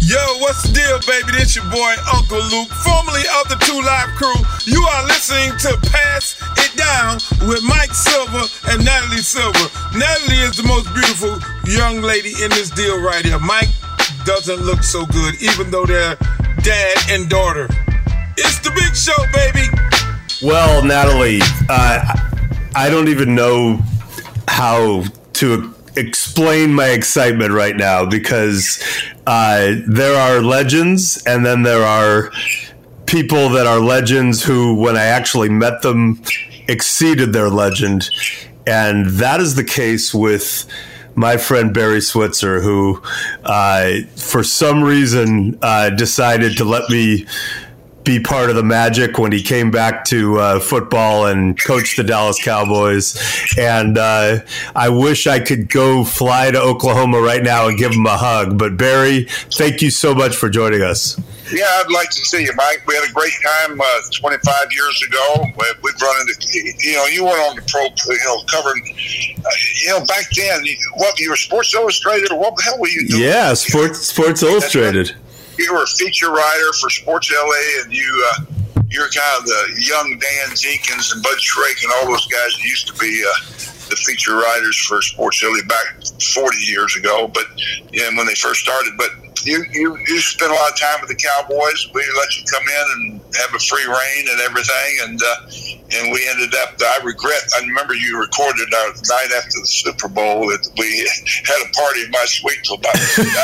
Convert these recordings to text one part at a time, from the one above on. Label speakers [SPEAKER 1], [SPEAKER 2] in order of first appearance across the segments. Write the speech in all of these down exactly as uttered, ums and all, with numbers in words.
[SPEAKER 1] Yo, what's the deal, baby? This your boy, Uncle Luke, formerly of the Two Live Crew. You are listening to Pass It Down with Mike Silver and Natalie Silver. Natalie is the most beautiful young lady in this deal right here. Mike doesn't look so good, even though they're dad and daughter. It's the big show, baby.
[SPEAKER 2] Well, Natalie, uh, I don't even know how to explain my excitement right now, because uh, there are legends, and then there are people that are legends who, when I actually met them, exceeded their legend. And that is the case with my friend Barry Switzer, who uh, for some reason uh, decided to let me be part of the magic when he came back to uh, football and coached the Dallas Cowboys. And uh, I wish I could go fly to Oklahoma right now and give him a hug. But Barry, thank you so much for joining us.
[SPEAKER 3] Yeah, I'd like to see you, Mike. We had a great time uh, twenty-five years ago. We've run into, you know, you went on the pro, you know, covering, uh, you know, back then, what, you were Sports Illustrated, or what the hell were you doing?
[SPEAKER 2] Yeah, Sports, Sports Illustrated.
[SPEAKER 3] You were a feature writer for Sports L A, and you, uh, you're kind of the young Dan Jenkins and Bud Shrake and all those guys that used to be uh, the feature writers for Sports L A back forty years ago, but yeah, when they first started. But you, you, you spent a lot of time with the Cowboys. We let you come in and have a free reign and everything, and uh, and we ended up, I regret, I remember you recorded our night after the Super Bowl that we had a party in my suite till about,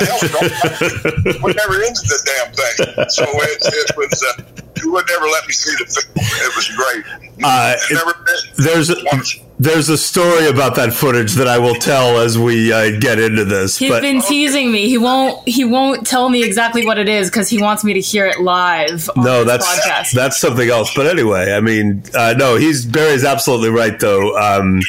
[SPEAKER 3] we never ended the damn thing. So it, it was, uh, you would never let me see the film. It was great.
[SPEAKER 2] Uh,
[SPEAKER 3] never,
[SPEAKER 2] it, there's a, there's a story about that footage that I will tell as we uh, get into this.
[SPEAKER 4] He's
[SPEAKER 2] but,
[SPEAKER 4] been teasing me. He won't. He won't tell me exactly what it is because he wants me to hear it live. On
[SPEAKER 2] no,
[SPEAKER 4] this
[SPEAKER 2] that's
[SPEAKER 4] podcast.
[SPEAKER 2] that's something else. But anyway, I mean, uh, no, he's Barry's absolutely right though. Um,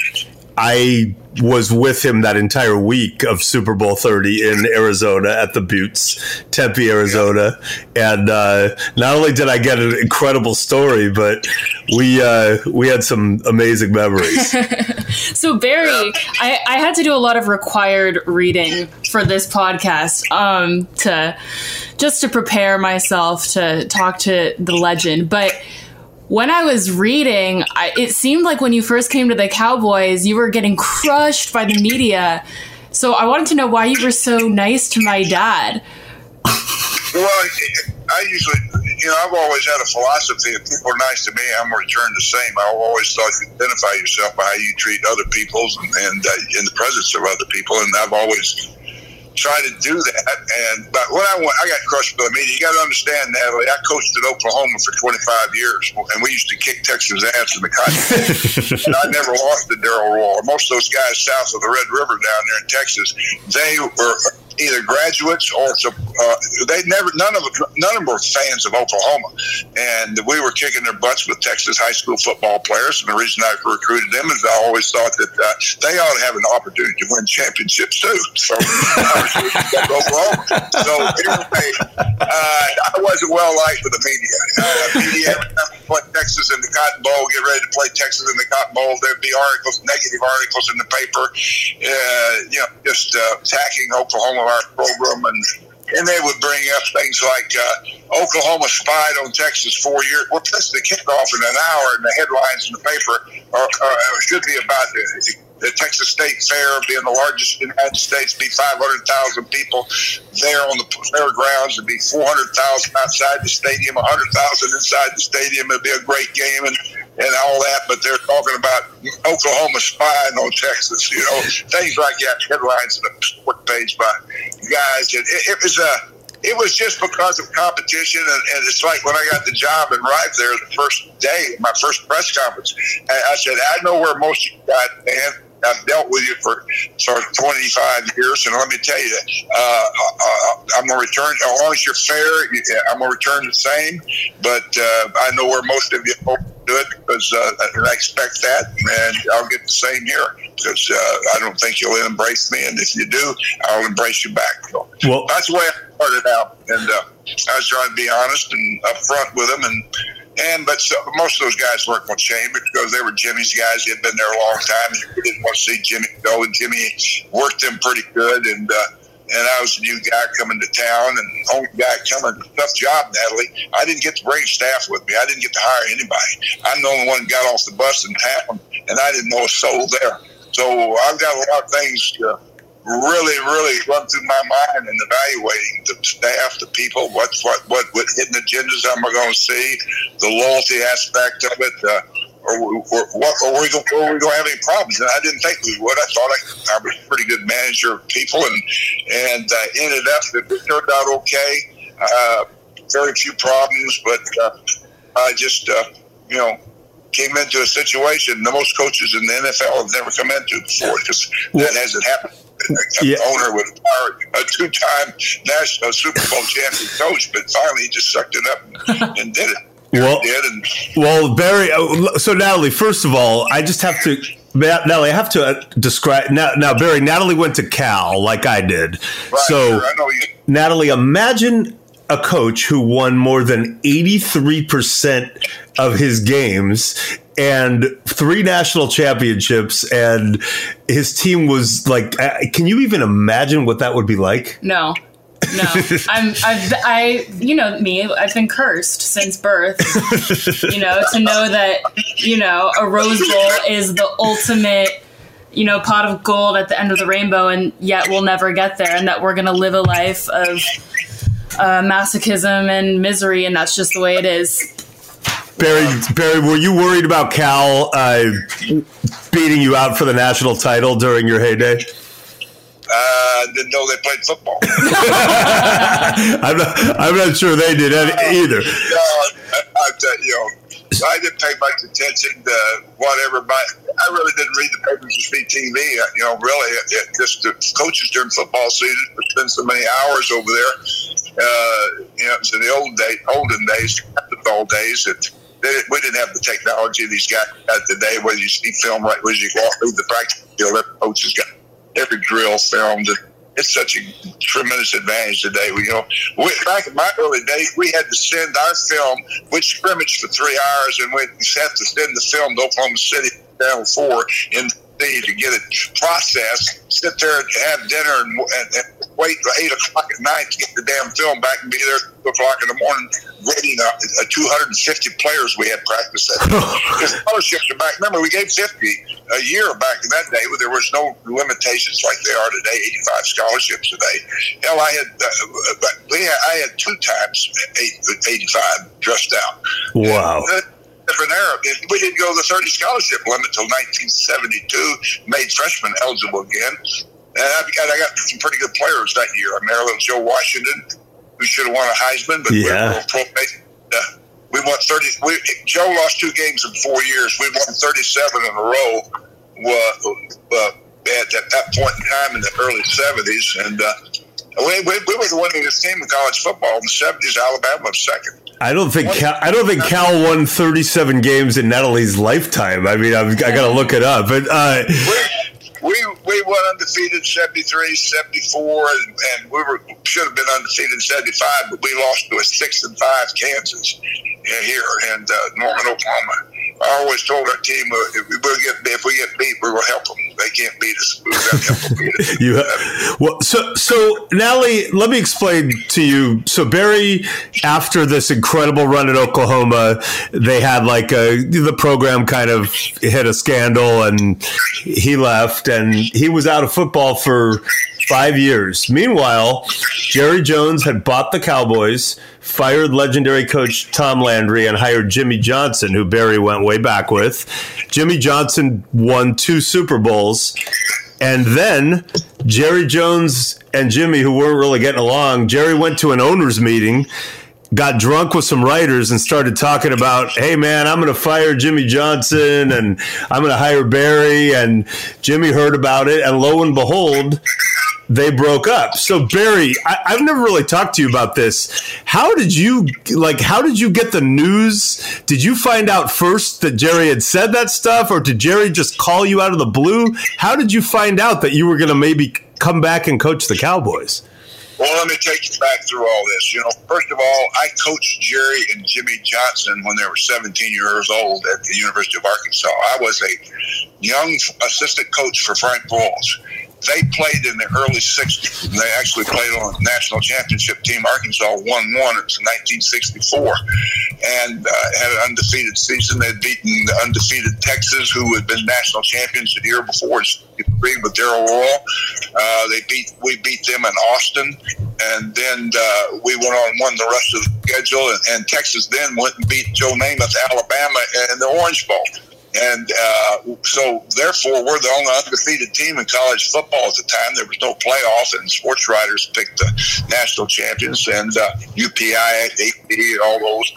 [SPEAKER 2] I was with him that entire week of Super Bowl thirty in Arizona at the Buttes, Tempe, Arizona. And uh, not only did I get an incredible story, but we uh, we had some amazing memories.
[SPEAKER 4] So, Barry, I, I had to do a lot of required reading for this podcast um, to just to prepare myself to talk to the legend. But when I was reading, I, it seemed like when you first came to the Cowboys, you were getting crushed by the media. So I wanted to know why you were so nice to my dad.
[SPEAKER 3] Well, I usually, you know, I've always had a philosophy: if people are nice to me, I'm going to return the same. I've always thought you identify yourself by how you treat other people and, and uh, in the presence of other people. And I've always try to do that. And but when I went, I got crushed by the media. You got to understand, Natalie, I coached at Oklahoma for twenty-five years, and we used to kick Texas ass in the cotton. And I never lost to Darryl Rohr. Most of those guys south of the Red River down there in Texas, they were either graduates or uh, they never none of them, none of them were fans of Oklahoma, and we were kicking their butts with Texas high school football players. And the reason I recruited them is I always thought that uh, they ought to have an opportunity to win championships too. So I was Oklahoma. So anyway, uh, I wasn't well liked with the media. Uh, media every time we put Texas in the Cotton Bowl, get ready to play Texas in the Cotton Bowl, there'd be articles, negative articles in the paper, uh, you know, just uh, attacking Oklahoma, our program, and and they would bring up things like uh, Oklahoma spied on Texas four years. Well, that's the kickoff in an hour, and the headlines in the paper are, are, should be about the, the Texas State Fair being the largest in the United States, be five hundred thousand people there on the fairgrounds, and be four hundred thousand outside the stadium, one hundred thousand inside the stadium. It'd be a great game, and and all that, but they're talking about Oklahoma spying on Texas, you know, things like that, headlines in the sport page by guys. And it, it was uh, it was just because of competition, and, and it's like when I got the job and arrived there the first day, my first press conference, I, I said, I know where most of you got, man. I've dealt with you for, for twenty-five years, and let me tell you, uh, uh, I'm going to return, as long as you're fair, I'm going to return the same, but uh, I know where most of you do it, because uh, and I expect that, and I'll get the same here, because uh, I don't think you'll embrace me, and if you do, I'll embrace you back. So well, that's the way I started out, and uh, I was trying to be honest and upfront with them, and And but so, most of those guys weren't going to change because they were Jimmy's guys. He had been there a long time. He didn't want to see Jimmy go, and Jimmy worked them pretty good. And uh, and I was a new guy coming to town, and only guy coming. Tough job, Natalie. I didn't get to bring staff with me. I didn't get to hire anybody. I'm the only one who got off the bus in town, and I didn't know a soul there. So I've got a lot of things to really, really run through my mind and evaluating the staff, the people, what what what, what hidden agendas am I going to see, the loyalty aspect of it, uh, or, or what or are we going to have any problems? And I didn't think we would. I thought I, I was a pretty good manager of people, and and uh, ended up it turned out okay. Uh, very few problems, but uh, I just uh, you know. came into a situation the most coaches in the N F L have never come into before, because that hasn't happened. A yeah. owner would hire a two-time national Super Bowl champion coach, but finally he just sucked it up and did it.
[SPEAKER 2] Well,
[SPEAKER 3] did and,
[SPEAKER 2] well, Barry. So Natalie, first of all, I just have to, Natalie, I have to describe now. Now, Barry, Natalie went to Cal like I did.
[SPEAKER 3] Right,
[SPEAKER 2] so,
[SPEAKER 3] sure, I know you.
[SPEAKER 2] Natalie, imagine a coach who won more than eighty-three percent of his games and three national championships, and his team was like, can you even imagine what that would be like?
[SPEAKER 4] No, no. I'm, I've, I, you know me, I've been cursed since birth, you know, to know that, you know, a Rose Bowl is the ultimate, you know, pot of gold at the end of the rainbow, and yet we'll never get there, and that we're going to live a life of uh, masochism and misery, and that's just the way it is.
[SPEAKER 2] Barry, Barry, were you worried about Cal uh, beating you out for the national title during your heyday?
[SPEAKER 3] Uh, didn't know they played football.
[SPEAKER 2] I'm not. I'm not sure they did either.
[SPEAKER 3] No, I, I, you know, I didn't pay much attention to whatever. But I really didn't read the papers or see T V. You know, really, it, it, just the coaches during football season spend so many hours over there. Uh, you know, it was in the old day, olden days, the old days that. We didn't have the technology these guys had today, whether you see film right as you walk through the practice field. Every coach has got every drill filmed. It's such a tremendous advantage today. We, you know, we, back in my early days, we had to send our film, we'd scrimmage for three hours, and we'd have to send the film to Oklahoma City Channel four in to get it processed, sit there and have dinner and, and, and wait till eight o'clock at night to get the damn film back and be there at two o'clock in the morning grading a, a two hundred fifty players we had practice that day. Because scholarships are back. Remember, we gave fifty a year back in that day where there was no limitations like they are today, eighty-five scholarships today. Hell, I had, uh, we had I had two times eighty-five dressed out.
[SPEAKER 2] Wow.
[SPEAKER 3] And, uh, different era. We didn't go the thirty scholarship limit until nineteen seventy-two, made freshmen eligible again. And I got, I got some pretty good players that year. I mean, Joe Washington, who should have won a Heisman, but
[SPEAKER 2] yeah.
[SPEAKER 3] we were pro uh, we won thirty. We, Joe lost two games in four years. We won thirty-seven in a row uh, uh, at, at that point in time in the early seventies. And uh, we, we, we were the winningest team in college football in the seventies. Alabama was second.
[SPEAKER 2] I don't think Cal, I don't think Cal won thirty-seven games in Natalie's lifetime. I mean, I've, I got to look it up. But uh,
[SPEAKER 3] we, we we went undefeated seventy-three, seventy-four, and, and we were should have been undefeated in seventy-five, but we lost to a six and five Kansas here in uh, Norman, Oklahoma. I always told our team, uh, if, we will get, if we get beat, we will help them. They can't beat us. We will help them beat us.
[SPEAKER 2] you, well, so, so, Natalie, let me explain to you. So, Barry, after this incredible run at Oklahoma, they had like a, the program kind of hit a scandal and he left and he was out of football for five years. Meanwhile, Jerry Jones had bought the Cowboys, fired legendary coach Tom Landry, and hired Jimmy Johnson, who Barry went way back with. Jimmy Johnson won two Super Bowls. And then Jerry Jones and Jimmy, who weren't really getting along, Jerry went to an owners meeting, got drunk with some writers and started talking about, hey, man, I'm going to fire Jimmy Johnson and I'm going to hire Barry. And Jimmy heard about it. And lo and behold, they broke up. So Barry, I, I've never really talked to you about this. How did you like? How did you get the news? Did you find out first that Jerry had said that stuff, or did Jerry just call you out of the blue? How did you find out that you were going to maybe come back and coach the Cowboys?
[SPEAKER 3] Well, let me take you back through all this. You know, first of all, I coached Jerry and Jimmy Johnson when they were seventeen years old at the University of Arkansas. I was a young assistant coach for Frank Boyles. they played in the early sixties. And they actually played on a national championship team. Arkansas won one. It was in nineteen sixty-four. And uh, had an undefeated season. They had beaten the undefeated Texas, who had been national champions the year before, with Darrell Royal. Uh, they beat we beat them in Austin. And then uh, we went on and won the rest of the schedule. And, and Texas then went and beat Joe Namath, Alabama, in the Orange Bowl. And uh, so, therefore, we're the only undefeated team in college football at the time. There was no playoff, and sports writers picked the national champions, and uh, U P I, A P, all those.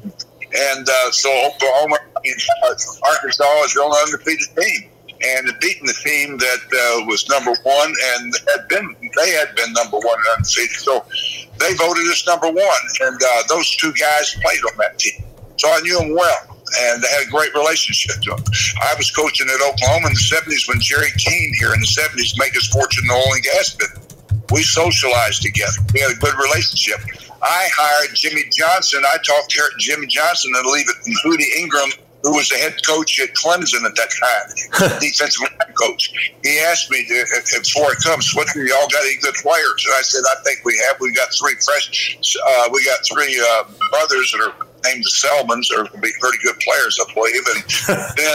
[SPEAKER 3] And uh, so, Oklahoma, uh, Arkansas is the only undefeated team, and had beaten the team that uh, was number one, and had been they had been number one and undefeated. So, they voted us number one, and uh, those two guys played on that team. So I knew them well. And they had a great relationship to them. I was coaching at Oklahoma in the seventies when Jerry Keene here in the seventies made his fortune in the oil and gas business. We socialized together. We had a good relationship. I hired Jimmy Johnson. I talked to Jimmy Johnson and leave it and Hootie Ingram, who was the head coach at Clemson at that time, defensive line coach. He asked me to, before it comes, what do y'all got any good players? And I said, I think we have. We got three fresh. Uh, we got three uh, brothers that are named the Selmans. Are going to be pretty good players, I believe. And then,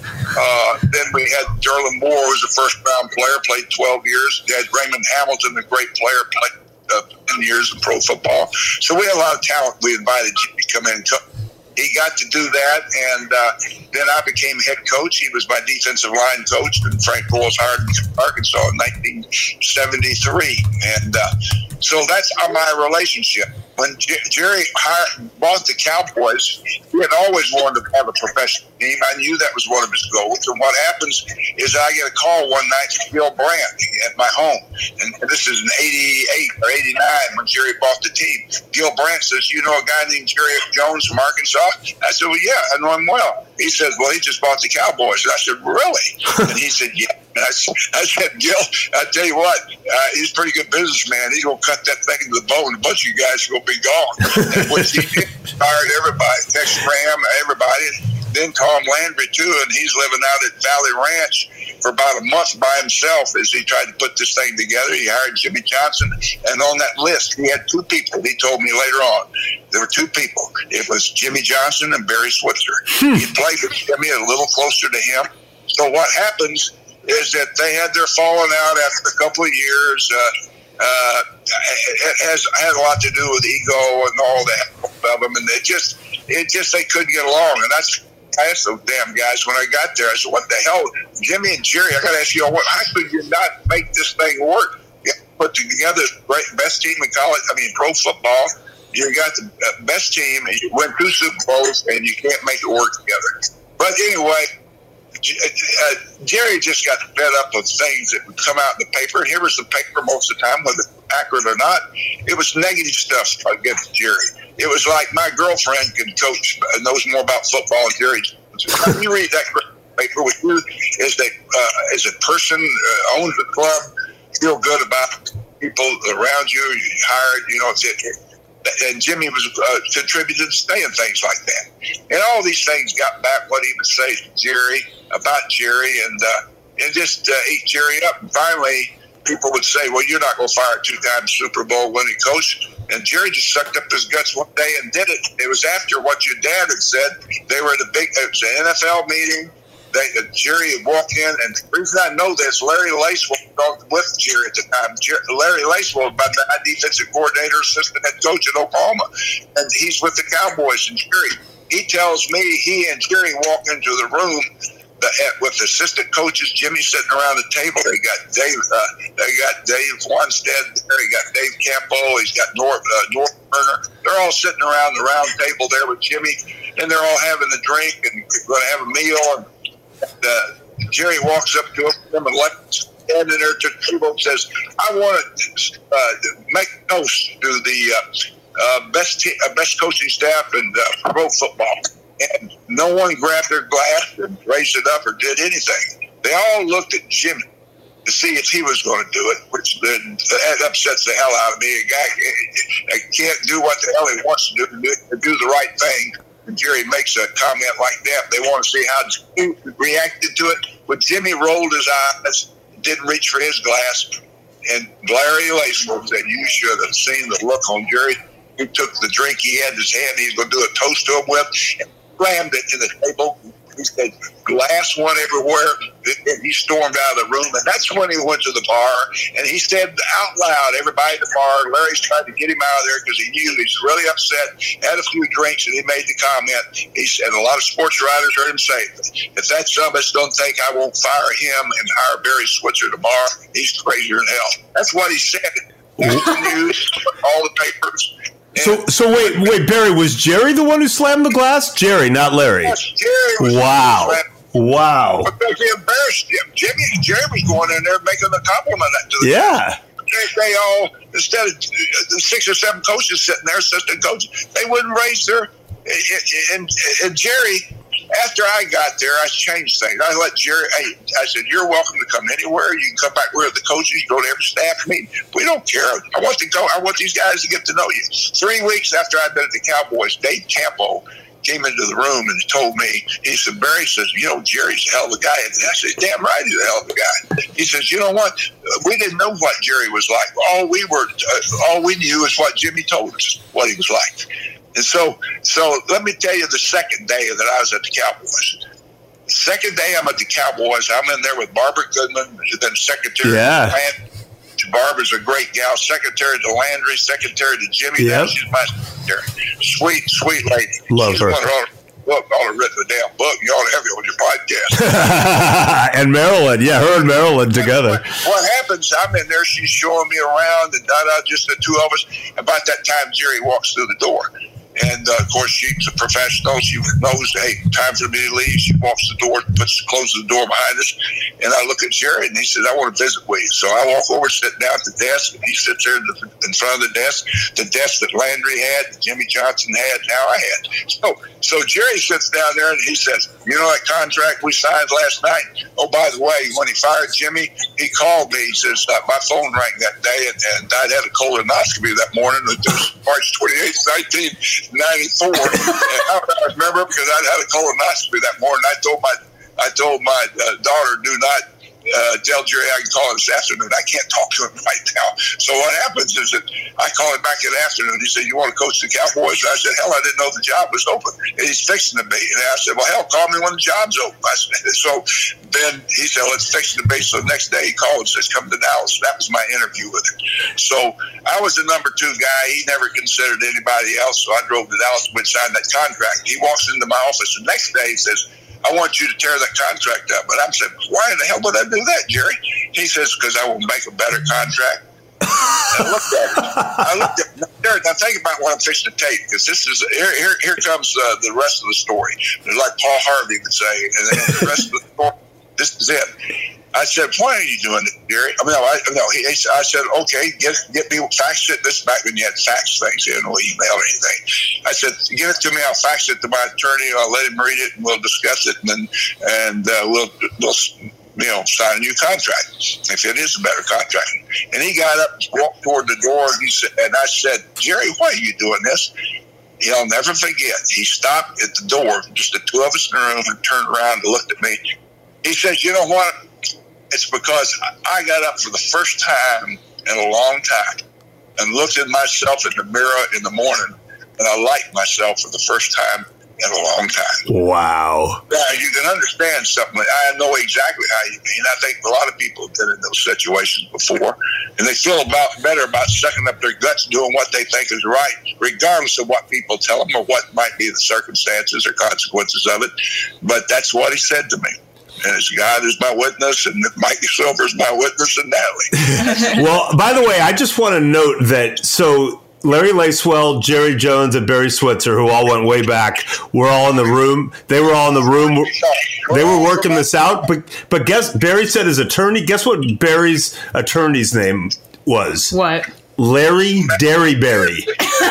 [SPEAKER 3] uh, then we had Derlin Moore, who was a first round player, played twelve years. We had Raymond Hamilton, a great player, played uh, ten years in pro football. So we had a lot of talent. We invited Jimmy to come in and coach. He got to do that, and uh, then I became head coach. He was my defensive line coach, and Frank Boyles hired me from Arkansas in nineteen seventy-three. And uh, so that's my relationship. When J- Jerry hired, bought the Cowboys, he had always wanted to have a professional team. I knew that was one of his goals. And what happens is I get a call one night from Gil Brandt at my home. And this is in eighty-eight or eighty-nine when Jerry bought the team. Gil Brandt says, you know a guy named Jerry Jones from Arkansas? I said, well, yeah, I know him well. He says, well, he just bought the Cowboys. And I said, really? And he said, yeah. And I, I said, Gil, I tell you what, uh, he's a pretty good businessman. He's going to cut that thing to the bone. A bunch of you guys are going to be gone. And which he did, hired everybody, Tex Graham, everybody. Then Tom Landry, too, and he's living out at Valley Ranch for about a month by himself as he tried to put this thing together. He hired Jimmy Johnson, and on that list, he had two people. He told me later on, there were two people. It was Jimmy Johnson and Barry Switzer. Hmm. He played with Jimmy a little closer to him. So what happens is that they had their falling out after a couple of years. Uh, uh, it has had a lot to do with ego and all that of them, and it just, it just they couldn't get along, and that's. I asked those damn guys when I got there. I said, "What the hell, Jimmy and Jerry? I got to ask you all, what? How could you not make this thing work? You put together the great best team in college. I mean, pro football. You got the best team, and you win two Super Bowls, and you can't make it work together." But anyway, uh, Jerry just got fed up with things that would come out in the paper. And here was the paper most of the time, whether accurate or not. It was negative stuff against Jerry. It was like my girlfriend can coach, knows more about football than Jerry. When you read that paper with you, is that uh, as a person uh, owns the club, feel good about people around you, you hired, you know, it's it. And Jimmy was uh, contributed to saying things like that. And all these things got back what he would say to Jerry, about Jerry, and uh, and just uh, ate Jerry up. And finally, people would say, well, you're not going to fire a two-time Super Bowl winning coach. And Jerry just sucked up his guts one day and did it. It was after what your dad had said. They were at a big, it was an N F L meeting. They, uh, Jerry had walked in, and the reason I know this, Larry Lacewell was with Jerry at the time. Jer- Larry Lacewell was my defensive coordinator, assistant head coach at Oklahoma, and he's with the Cowboys. And Jerry, he tells me he and Jerry walked into the room the, with assistant coaches. Jimmy sitting around the table. They got Dave. Uh, they got Dave Wanstead there. He got Dave Campbell. He's got North uh, North Turner. They're all sitting around the round table there with Jimmy, and they're all having a drink and going to have a meal. And uh, Jerry walks up to them and lets standing there to the table and says, "I want to uh, make toast to the uh, uh, best te- uh, best coaching staff in uh, pro football." And no one grabbed their glass and raised it up or did anything. They all looked at Jimmy to see if he was going to do it, which then that upsets the hell out of me. A guy can't do what the hell he wants to do, to do the right thing. And Jerry makes a comment like that. They want to see how Jimmy reacted to it. But Jimmy rolled his eyes. didn't reach for his glass. And Larry Lacewell said, you should have seen the look on Jerry. He took the drink he had in his hand, he was going to do a toast to him with, and slammed it to the table. He said, glass went everywhere, and he stormed out of the room. And that's when he went to the bar, and he said out loud, everybody at the bar, Larry's tried to get him out of there because he knew he's really upset, had a few drinks, and he made the comment. He said, a lot of sports writers heard him say, if that son of a bitch don't think I won't fire him and hire Barry Switzer tomorrow, he's crazier than hell. That's what he said. That's the news, all the papers.
[SPEAKER 2] So, so wait, wait, Barry, was Jerry the one who slammed the glass? Jerry, not Larry.
[SPEAKER 3] Yes, Jerry was
[SPEAKER 2] wow. Wow.
[SPEAKER 3] Because he embarrassed him. Jimmy, Jerry was going in there making a compliment to the
[SPEAKER 2] Yeah.
[SPEAKER 3] They, they all, instead of the six or seven coaches sitting there, assistant coaches, they wouldn't raise their, and, and Jerry, after I got there, I changed things. I let Jerry, hey, I said, you're welcome to come anywhere. You can come back with the coaches. You go to every staff meeting. We don't care. I want to go. I want these guys to get to know you. Three weeks after I'd been at the Cowboys, Dave Campo came into the room and told me, he said, Barry says, you know, Jerry's a hell of a guy. And I said, damn right, he's a hell of a guy. He says, you know what? We didn't know what Jerry was like. All we were, uh, all we knew is what Jimmy told us, what he was like. And so, so let me tell you the second day that I was at the Cowboys. The second day I'm at the Cowboys, I'm in there with Barbara Goodman, then secretary.
[SPEAKER 2] Yeah.
[SPEAKER 3] Barbara's a great gal. Secretary to Landry, secretary to Jimmy.
[SPEAKER 2] Yep.
[SPEAKER 3] She's my secretary. Sweet, sweet lady.
[SPEAKER 2] Love
[SPEAKER 3] She's
[SPEAKER 2] her.
[SPEAKER 3] One of her book, ought to written a damn book. You ought to have it on your podcast.
[SPEAKER 2] And Marilyn, yeah, her and Marilyn together.
[SPEAKER 3] What happens, I'm in there, she's showing me around, and da-da, just the two of us. About that time, Jerry walks through the door. And, uh, of course, she's a professional. She knows, hey, time for me to leave. She walks the door, puts closes the door behind us. And I look at Jerry, and he says, I want to visit with you. So I walk over, sit down at the desk, and he sits there in, the, in front of the desk, the desk that Landry had, that Jimmy Johnson had, now I had. So, so Jerry sits down there, and he says, you know that contract we signed last night? Oh, by the way, when he fired Jimmy, he called me. He says, uh, my phone rang that day, and, and I'd had a colonoscopy that morning. It was March twenty-eighth, nineteen ninety-four. And I remember because I'd had a colonoscopy that morning. I told my I told my uh, daughter, do not uh, tell Jerry I can call him this afternoon. I can't talk to him right now. So what happens is that I call him back in the afternoon. He said, you want to coach the Cowboys? And I said, hell, I didn't know the job was open. And he's fixing to be. And I said, well, hell, call me when the job's open. I said, so then he said, well, it's fixing to be. So the next day he called and says, come to Dallas. That was my interview with him. So I was the number two guy. He never considered anybody else. So I drove to Dallas and signed that contract. He walks into my office the next day. He says, I want you to tear that contract up. But I'm saying, why in the hell would I do that, Jerry? He says, because I will make a better contract. I looked at it. I looked at it. Now think about what I'm fixing to take, because this is here. Here, here comes uh, the rest of the story. Like Paul Harvey would say, and then the rest of the story. This is it. I said, why are you doing it, Jerry? I mean, no, I, no he, I said, okay, get get me fax it. This is back when you had fax things, you know, no email or anything. I said, give it to me. I'll fax it to my attorney. I'll let him read it, and we'll discuss it, and then and uh, we'll we'll you know sign a new contract if it is a better contract. And he got up, walked toward the door, and he said, and I said, Jerry, why are you doing this? He'll never forget. He stopped at the door, just the two of us in the room, and turned around and looked at me. He says, you know what? It's because I got up for the first time in a long time and looked at myself in the mirror in the morning, and I liked myself for the first time in a long time.
[SPEAKER 2] Wow.
[SPEAKER 3] Now, you can understand something. I know exactly how you mean. I think a lot of people have been in those situations before, and they feel about better about sucking up their guts, doing what they think is right, regardless of what people tell them or what might be the circumstances or consequences of it. But that's what he said to me. And it's God is my witness, and Mikey Silver is my witness, and Natalie.
[SPEAKER 2] Well, by the way, I just want to note that so Larry Lacewell, Jerry Jones, and Barry Switzer, who all went way back, were all in the room. They were all in the room. They were working this out. But but guess Barry said his attorney. Guess what Barry's attorney's name was?
[SPEAKER 4] What?
[SPEAKER 2] Larry Derryberry.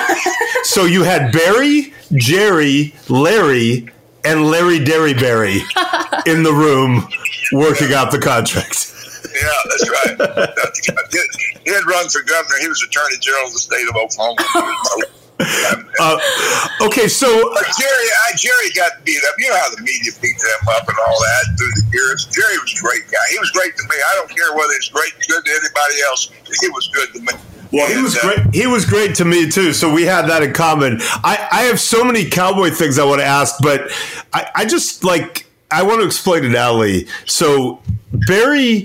[SPEAKER 2] So you had Barry, Jerry, Larry, and Larry Derryberry in the room working out the contract.
[SPEAKER 3] Yeah, that's right. He had run for governor. He was attorney general of the state of Oklahoma.
[SPEAKER 2] Uh, okay, so
[SPEAKER 3] But Jerry, I, Jerry got beat up. You know how the media beat them up and all that through the years. Jerry was a great guy. He was great to me. I don't care whether he's great, good to anybody else. He was good to me.
[SPEAKER 2] Well, he was great. He was great to me too. So we had that in common. I, I have so many Cowboy things I want to ask, but I, I just like I want to explain to Natalie. So Barry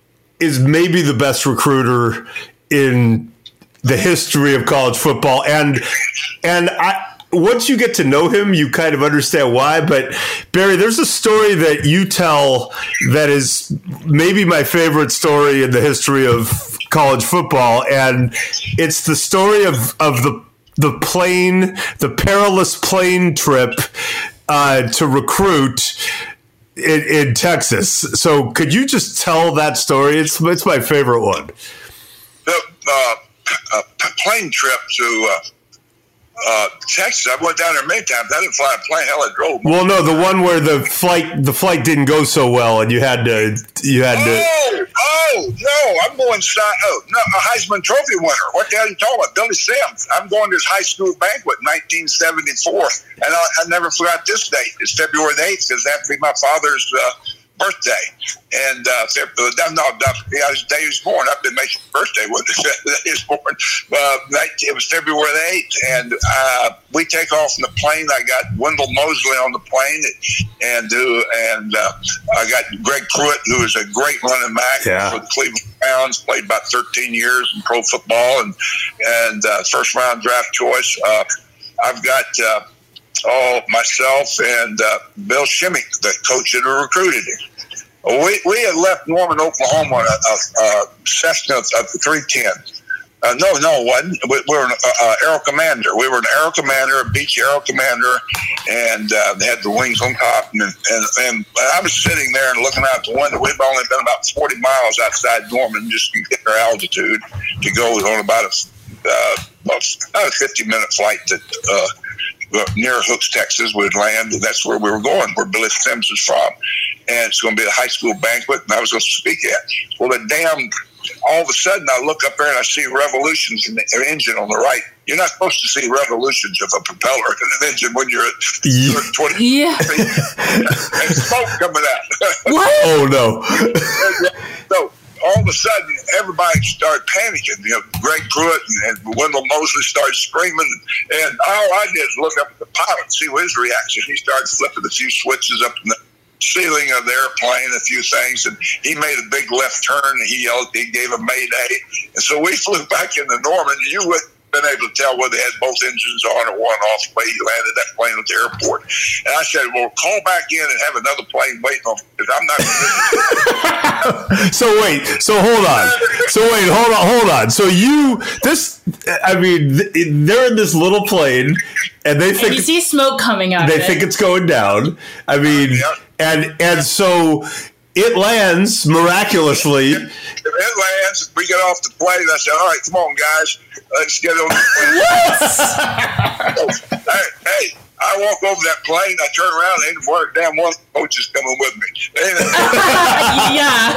[SPEAKER 2] is maybe the best recruiter in the history of college football, and and I. Once you get to know him, you kind of understand why. But Barry, there's a story that you tell that is maybe my favorite story in the history of college football, and it's the story of, of the the plane, the perilous plane trip uh, to recruit in, in Texas. So, could you just tell that story? It's it's my favorite one.
[SPEAKER 3] The uh, uh, plane trip to. Uh, Uh, Texas, I went down there many times. I didn't fly a plane. Hell, I drove.
[SPEAKER 2] Well, no, the one where the flight the flight didn't go so well, and you had to you had to.
[SPEAKER 3] Oh, oh no! I'm going. Oh no, a Heisman Trophy winner. What the hell are you talking about? Billy Sims. I'm going to his high school banquet in nineteen seventy-four, and I, I never forgot this date. It's February the eighth because that would be my father's uh, birthday. And uh, no, no, yeah, his day he was born. I've been making birthday with his day he was born. Uh, it was February the eighth, and uh, we take off in the plane. I got Wendell Mosley on the plane, and uh, and uh, I got Greg Pruitt, who is a great running back
[SPEAKER 2] yeah.
[SPEAKER 3] for the Cleveland Browns. Played about thirteen years in pro football, and and uh, first round draft choice. Uh, I've got. Uh, Oh, myself and uh, Bill Shimmick, the coach that recruited him. We we had left Norman, Oklahoma on a, a, a Cessna of the three ten. Uh, no, no, it wasn't. We, we were an uh, Aero Commander. We were an Aero Commander, a Beech Aero Commander, and uh, they had the wings on top. And, and, and I was sitting there and looking out the window. We've only been about forty miles outside Norman just to get our altitude to go on about a, uh, about a fifty-minute flight to uh, near Hooks, Texas. We'd land, and that's where we were going, where Billy Sims is from. And it's going to be a high school banquet, and I was going to speak at. Well, the damn, all of a sudden, I look up there and I see revolutions in the engine on the right. You're not supposed to see revolutions of a propeller in an engine when you're at
[SPEAKER 2] yeah.
[SPEAKER 3] twenty
[SPEAKER 4] yeah.
[SPEAKER 3] feet. And smoke coming out.
[SPEAKER 2] What? Oh, no.
[SPEAKER 3] So, all of a sudden, everybody started panicking. You know, Greg Pruitt and, and Wendell Mosley started screaming, and all I did was look up at the pilot and see what his reaction. He started flipping a few switches up in the ceiling of the airplane, a few things, and he made a big left turn, and he yelled, he gave a mayday. And so we flew back into Norman. You wouldn't been able to tell whether they had both engines on or one off the way he landed that plane at the airport. And I said, well, call back in and have another plane waiting on me, because I'm not.
[SPEAKER 2] So wait, so hold on. So wait, hold on, hold on. So you, this, I mean, they're in this little plane, and they think
[SPEAKER 4] and you see smoke coming out.
[SPEAKER 2] They
[SPEAKER 4] of it.
[SPEAKER 2] think it's going down. I mean,
[SPEAKER 3] yeah.
[SPEAKER 2] and and so it lands miraculously.
[SPEAKER 3] It lands. We get off the plane. I said, all right, come on, guys. Let's get on the plane. so, hey, hey, I walk over that plane. I turn around. And ain't one damn one coach is coming with me.
[SPEAKER 4] Yeah.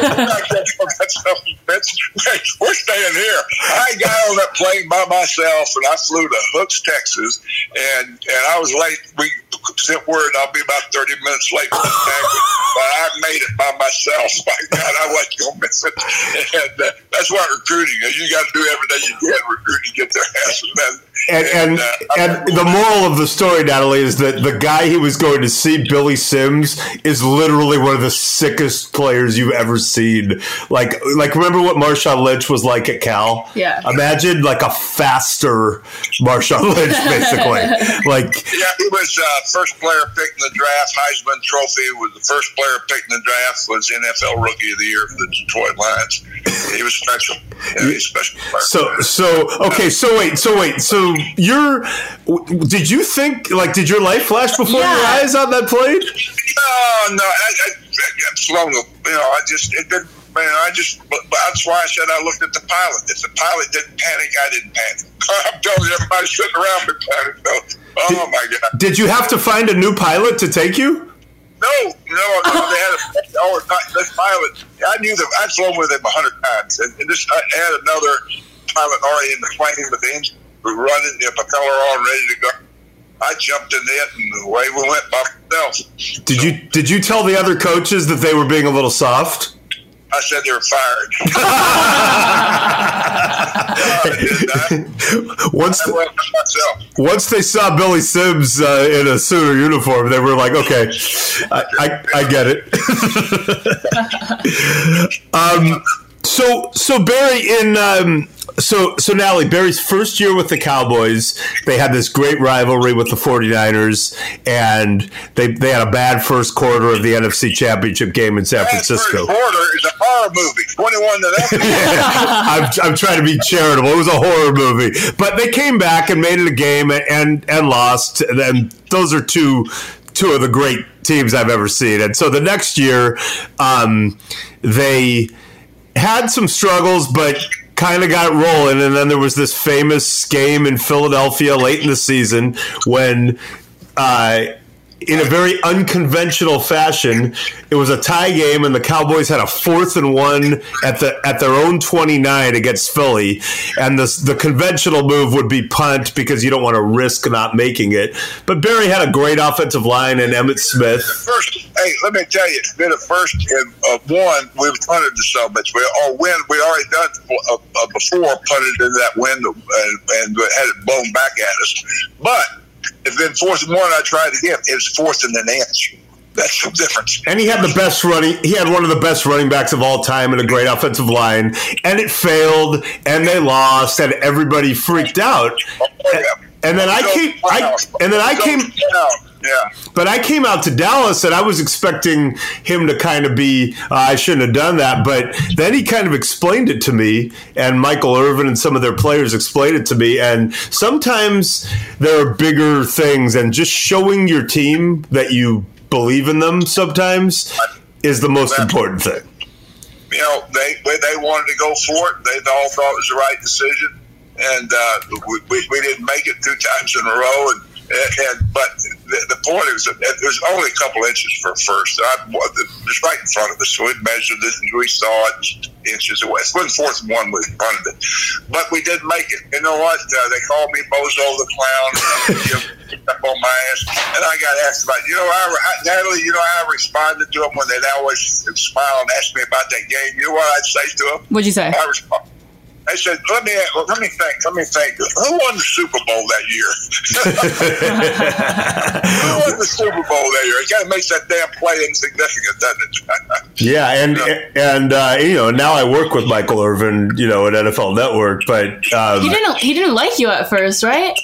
[SPEAKER 3] We're staying here. I got on that plane by myself, and I flew to Hooks, Texas, and and I was late. We sent word I'll be about thirty minutes late for the banquet, but I made it by myself. My God, I wasn't going to miss it. And uh, that's why recruiting, you got to do everything you can recruiting to get their asses done.
[SPEAKER 2] And and, uh, and the moral of the story, Natalie, is that the guy he was going to see, Billy Sims, is literally one of the sickest players you've ever seen. Like, like remember what Marshawn Lynch was like at Cal?
[SPEAKER 4] Yeah.
[SPEAKER 2] Imagine like a faster Marshawn Lynch, basically. Like,
[SPEAKER 3] yeah, he was uh, first player picked in the draft. Heisman Trophy was the first player picked in the draft. Was N F L Rookie of the Year for the Detroit Lions. He was special. Yeah, he's a special player.
[SPEAKER 2] So, so okay. So wait. So wait. So you're. Did you think like? Did your life flash before
[SPEAKER 4] yeah.
[SPEAKER 2] your eyes on that plane?
[SPEAKER 3] No, no. I, I, I flown. You know, I just it didn't. Man, I just. But that's why I said I looked at the pilot. If the pilot didn't panic, I didn't panic. I'm telling you, everybody sitting around me panicked. Oh
[SPEAKER 2] did,
[SPEAKER 3] my God!
[SPEAKER 2] Did you have to find a new pilot to take you?
[SPEAKER 3] No, no, no. They had a oh, this pilot. I knew that I'd flown with him a hundred times, and, and this I had another pilot already in the plane with the engine running, if a color on, ready to go. I jumped in it, and away we went by myself.
[SPEAKER 2] Did you did you tell the other coaches that they were being a little soft?
[SPEAKER 3] I said they were fired. uh,
[SPEAKER 2] once, the, once they saw Billy Sims uh, in a suit or uniform, they were like, okay, I, I, I get it. um, so, so Barry, in um, so so Natalie, Barry's first year with the Cowboys, they had this great rivalry with the 49ers, and they they had a bad first quarter of the N F C Championship game in San
[SPEAKER 3] bad
[SPEAKER 2] Francisco.
[SPEAKER 3] First quarter is a horror movie, twenty-one to nothing.
[SPEAKER 2] I'm, I'm trying to be charitable. It was a horror movie, but they came back and made it a game and and lost. And those are two two of the great teams I've ever seen. And so the next year, um, they had some struggles, but kind of got rolling. And then there was this famous game in Philadelphia late in the season when, uh, in a very unconventional fashion, it was a tie game, and the Cowboys had a fourth and one at the at their own twenty-nine against Philly. And the the conventional move would be punt because you don't want to risk not making it. But Barry had a great offensive line and Emmitt Smith.
[SPEAKER 3] First, hey, let me tell you, it's been a first and uh, one. We've punted to so much. We or win. We already done uh, uh, before punted into that win and, and had it blown back at us, but. If in fourth and one, I tried again. It was fourth and an inch. That's the difference.
[SPEAKER 2] And he had the best running. He had one of the best running backs of all time and a great offensive line. And it failed, and they lost, and everybody freaked out.
[SPEAKER 3] Oh, yeah.
[SPEAKER 2] And then I came. I, and then I came.
[SPEAKER 3] Yeah.
[SPEAKER 2] But I came out to Dallas, and I was expecting him to kind of be, uh, I shouldn't have done that. But then he kind of explained it to me, and Michael Irvin and some of their players explained it to me. And sometimes there are bigger things, and just showing your team that you believe in them sometimes is the most important thing.
[SPEAKER 3] You know, they they wanted to go for it. They all thought it was the right decision. And uh, we, we, we didn't make it two times in a row. And, and but the, the point is, it was only a couple inches for first. I, it was right in front of us, so we measured it and we saw it inches away. It wasn't fourth and one, we punted it, but we didn't make it. You know what? Uh, they called me Bozo the Clown. You know, up on my ass, and I got asked about. You know, I, Natalie. You know, I responded to them when they'd always smile and ask me about that game. You know what I'd say to them?
[SPEAKER 4] What'd you say?
[SPEAKER 3] I responded. I said, let me let me think, let me think. Who won the Super Bowl that year? Who won the Super Bowl that year? It kind of makes that damn play insignificant, doesn't it?
[SPEAKER 2] Yeah, and
[SPEAKER 3] yeah.
[SPEAKER 2] and uh, you know, now I work with Michael Irvin, you know, at N F L Network, but um,
[SPEAKER 4] he didn't he didn't like you at first, right?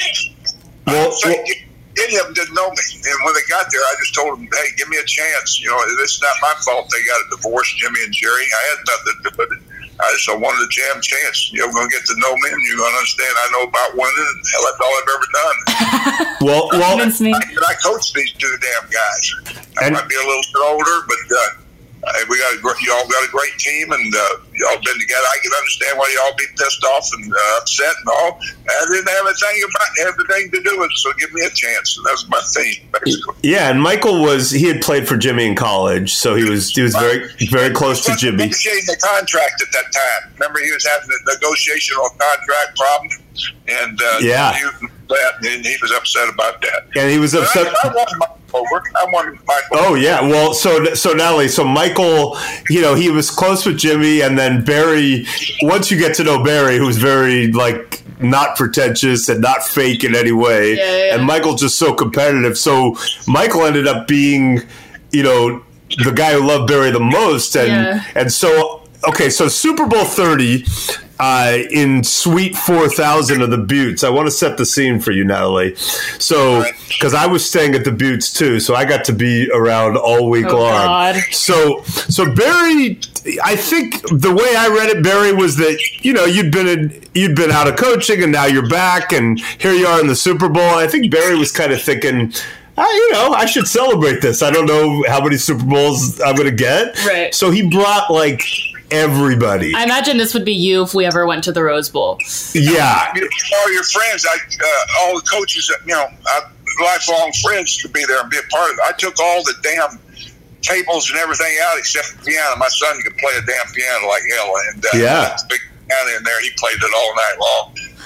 [SPEAKER 3] Well, well, any of them didn't know me, and when they got there, I just told them, "Hey, give me a chance. You know, it's not my fault they got a divorce, Jimmy and Jerry. I had nothing to do with it. I just I wanted a jam chance. You're going to get to know me, and you're going to understand I know about winning. And hell, that's all I've ever done."
[SPEAKER 2] well, well,
[SPEAKER 4] Convince me.
[SPEAKER 3] I, I coach these two damn guys. I
[SPEAKER 2] And-
[SPEAKER 3] might be a little bit older, but uh, we got a, gr- y'all got a great team, and uh, y'all been together. I can understand why y'all be pissed off and uh, upset and all. I didn't have anything about everything to do with it, so give me a chance. And that was my theme, basically.
[SPEAKER 2] yeah, and Michael was he had played for Jimmy in college, so he was he was very very close to Jimmy.
[SPEAKER 3] Negotiating the contract at that time. Remember, he was having a negotiation on contract problem, and uh,
[SPEAKER 2] Yeah.
[SPEAKER 3] he, that, and he was upset about that.
[SPEAKER 2] And he was
[SPEAKER 3] But
[SPEAKER 2] upset.
[SPEAKER 3] I, I wanted Michael over. I wanted Michael.
[SPEAKER 2] Oh yeah, well, so so Natalie, so Michael, you know, he was close with Jimmy, and then Barry. Once you get to know Barry, who's very like not pretentious and not fake in any way,
[SPEAKER 4] Yeah, yeah.
[SPEAKER 2] and Michael's just so competitive. So Michael ended up being, you know, the guy who loved Barry the most, and
[SPEAKER 4] Yeah.
[SPEAKER 2] and so okay, so Super Bowl thirty. Uh, in Suite four thousand of the Buttes. I want to set the scene for you, Natalie. So, because I was staying at the Buttes too, so I got to be around all week
[SPEAKER 4] Oh,
[SPEAKER 2] long.
[SPEAKER 4] God.
[SPEAKER 2] So, so Barry, I think the way I read it, Barry, was that you know you'd been in, you'd been out of coaching and now you're back, and here you are in the Super Bowl. And I think Barry was kind of thinking, I, you know, I should celebrate this. I don't know how many Super Bowls I'm going to get.
[SPEAKER 4] Right.
[SPEAKER 2] So he brought like everybody.
[SPEAKER 4] I imagine this would be you if we ever went to the Rose Bowl.
[SPEAKER 2] Yeah.
[SPEAKER 3] All your friends, I, uh, all the coaches, that you know, I, lifelong friends to be there and be a part of it. I took all the damn tables and everything out except the piano. My son could play a damn piano like hell, and uh,
[SPEAKER 2] Yeah.
[SPEAKER 3] big piano in there. He played it all night long.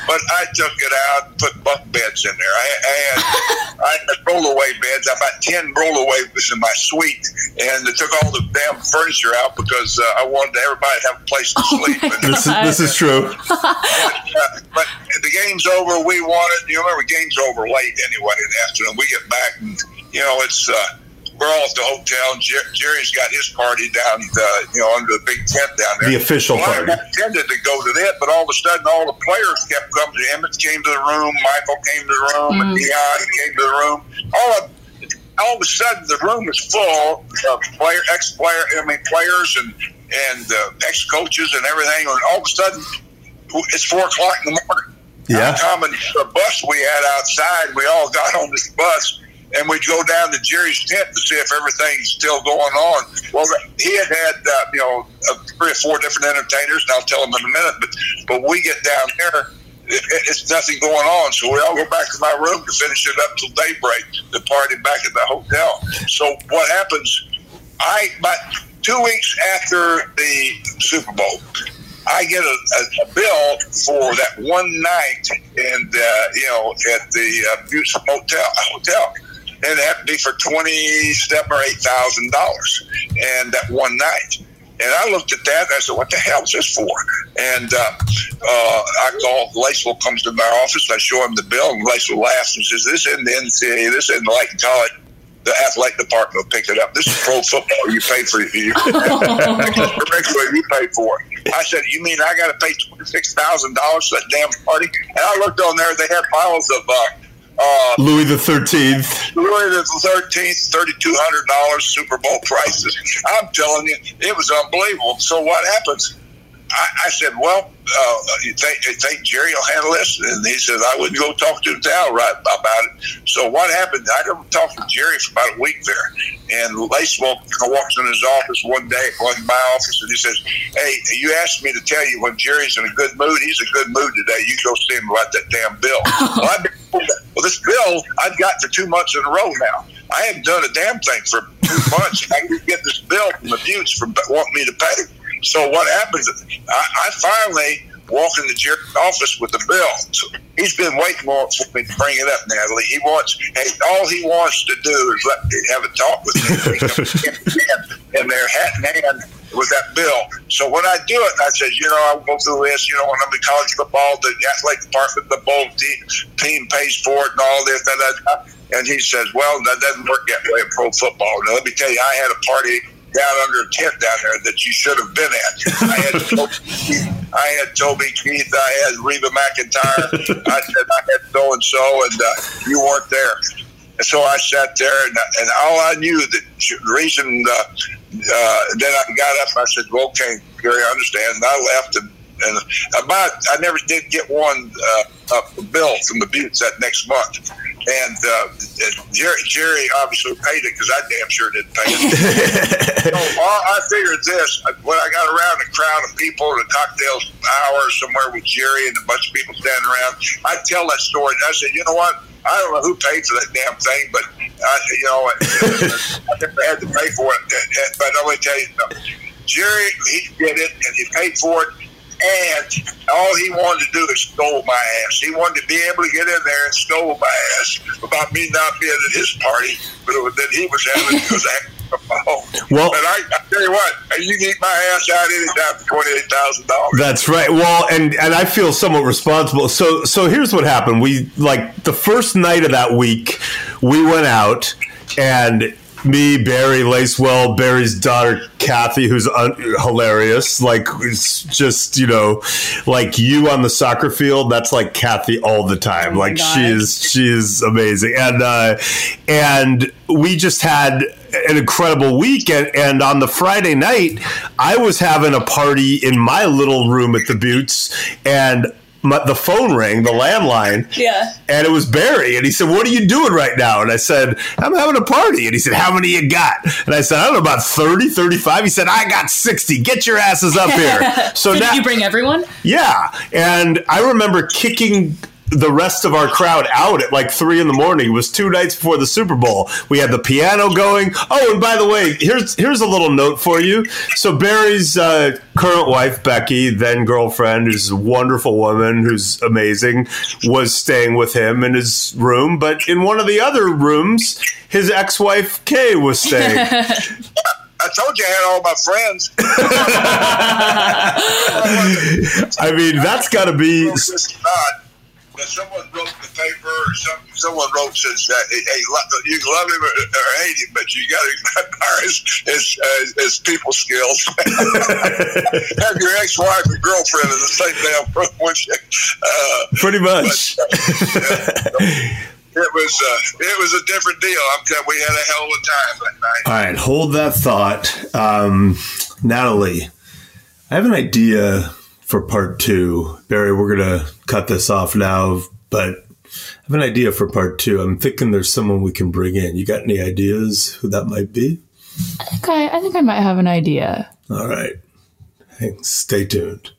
[SPEAKER 3] but I took it out and put bunk beds in there. I, I had I had rollaway beds. I about ten rollaway was in my suite, and it took all the damn furniture out because uh, I wanted everybody to have a place to sleep.
[SPEAKER 4] Oh
[SPEAKER 3] and,
[SPEAKER 2] This is this is true.
[SPEAKER 3] but, uh, but the game's over. We won it. You remember, game's over late anyway in the afternoon. We get back, and you know it's. Uh, We're all at the hotel, and Jer- Jerry's got his party down, uh, you know, under the big tent down there.
[SPEAKER 2] The official
[SPEAKER 3] well,
[SPEAKER 2] party.
[SPEAKER 3] I intended to go to that, but all of a sudden, all the players kept coming. Emmett came to the room, Michael came to the room, mm. and Deion came to the room. All of all of a sudden, the room is full of player, ex-player, I mean, players and and uh, ex-coaches and everything. And all of a sudden, it's four o'clock in the morning.
[SPEAKER 2] Yeah.
[SPEAKER 3] Common the bus we had outside. We all got on this bus. And we'd go down to Jerry's tent to see if everything's still going on. Well, he had had, uh, you know, uh, three or four different entertainers, and I'll tell them in a minute. But but we get down there, it, it's nothing going on. So we all go back to my room to finish it up till daybreak, the party back at the hotel. So what happens, I about two weeks after the Super Bowl, I get a, a, a bill for that one night and, uh, you know, at the uh, Buttes Motel, hotel. And it had to be for twenty-seven or eight thousand dollars, and that one night. And I looked at that and I said, "What the hell is this for?" And uh, uh, I call Lacewell, comes to my office. I show him the bill, and Lacewell laughs and says, "This isn't the N C double A. This isn't like college. The athletic department will pick it up. This is pro football. You pay for it. You, you pay for it." I said, "You mean I got to pay twenty-six thousand dollars for that damn party?" And I looked on there. They had piles of. Uh, Uh,
[SPEAKER 2] Louis the Thirteenth.
[SPEAKER 3] Louis the Thirteenth, thirty-two hundred dollars Super Bowl prices. I'm telling you, it was unbelievable. So what happens? I, I said, "Well, uh, you think, you think Jerry will handle this?" And he said, "I wouldn't go talk to him now right about it." So what happened? I didn't talk to Jerry for about a week there. And Lacewell walks in his office one day, going to my office, and he says, "Hey, you asked me to tell you when Jerry's in a good mood. He's in a good mood today. You go see him about that damn bill." well, I've been, well, this bill I've got for two months in a row now. I haven't done a damn thing for two months. I can get this bill from the Buttes for wanting me to pay. So what happens? I, I finally walk into Jerry's office with the bill. So he's been waiting for me to bring it up, Natalie. He wants, hey, all he wants to do is let me have a talk with me. And they're hat in hand with that bill. So when I do it, I said, you know, I'll go through this. You know, when I'm in college football, the athletic department, the bowl team pays for it and all this. Da, da, da. And he says, well, that doesn't work that way in pro football. Now, let me tell you, I had a party down under a tent down there that you should have been at. I had Toby, I had Toby Keith, I had Reba McEntire, I said I had so and so, and uh, you weren't there. And so I sat there, and, and all I knew that the reason. Uh, uh, then I got up and I said, well, "Okay, Gary, I understand." And I left, and, and about I never did get one uh, a bill from the Buttes that next month. And, uh, and Jerry, Jerry obviously paid it because I damn sure didn't pay it. So all I figured this, when I got around a crowd of people at a cocktail hour somewhere with Jerry and a bunch of people standing around, I'd tell that story. And I said, you know what? I don't know who paid for that damn thing, but, I, you know, I never had to pay for it. But I'm going to tell you something. Jerry, he did it, and he paid for it. And all he wanted to do is scold my ass. He wanted to be able to get in there and scold my ass about me not being at his party, but it was that he was having because I had to come home. Well, but I, I tell you what, you can eat my ass out anytime for twenty-eight thousand dollars.
[SPEAKER 2] That's right. Well, and and I feel somewhat responsible. So so here's what happened. We like the first night of that week, we went out and. Me, Barry, Lacewell, Barry's daughter, Kathy, who's un- hilarious. Like, it's just, you know, like you on the soccer field, that's like Kathy all the time.
[SPEAKER 4] Oh
[SPEAKER 2] like, she is, she is amazing. And, uh, and we just had an incredible week. And, and on the Friday night, I was having a party in my little room at the Buttes, and My, the phone rang, the landline,
[SPEAKER 4] yeah,
[SPEAKER 2] and it was Barry, and he said, "What are you doing right now?" And I said, "I'm having a party." And he said, "How many you got?" And I said, "I don't know, about thirty, thirty-five." He said, "I got sixty. Get your asses up here." So,
[SPEAKER 4] so
[SPEAKER 2] now,
[SPEAKER 4] did you bring everyone?
[SPEAKER 2] Yeah, and I remember kicking the rest of our crowd out at like three in the morning. It was two nights before the Super Bowl. We had the piano going. Oh, and by the way, here's here's a little note for you. So Barry's uh, current wife, Becky, then girlfriend, who's a wonderful woman, who's amazing, was staying with him in his room. But in one of the other rooms, his ex-wife, Kay, was staying.
[SPEAKER 3] I told you I had all my friends.
[SPEAKER 2] I mean, that's got to be...
[SPEAKER 3] But someone wrote in the paper, or some, someone wrote says, uh, "Hey, you can love him or, or hate him, but you got to admire his his, uh, his people skills." Have your ex-wife and girlfriend in the same damn room with you. Uh,
[SPEAKER 2] Pretty much.
[SPEAKER 3] But, uh, it was uh, it was a different deal. I'm telling you, we had a hell of a time that night.
[SPEAKER 2] All right, hold that thought, um, Natalie. I have an idea for part two. Barry, we're going to cut this off now, but I have an idea for part two. I'm thinking there's someone we can bring in. You got any ideas who that might be?
[SPEAKER 4] I think I, I think I might have an idea.
[SPEAKER 2] All right. Hey, stay tuned.